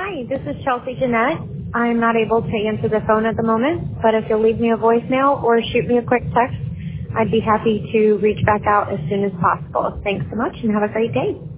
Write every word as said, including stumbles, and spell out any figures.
Hi, this is Chelsea Jeanette. I'm not able to answer the phone at the moment, but if you'll leave me a voicemail or shoot me a quick text, I'd be happy to reach back out as soon as possible. Thanks so much and have a great day.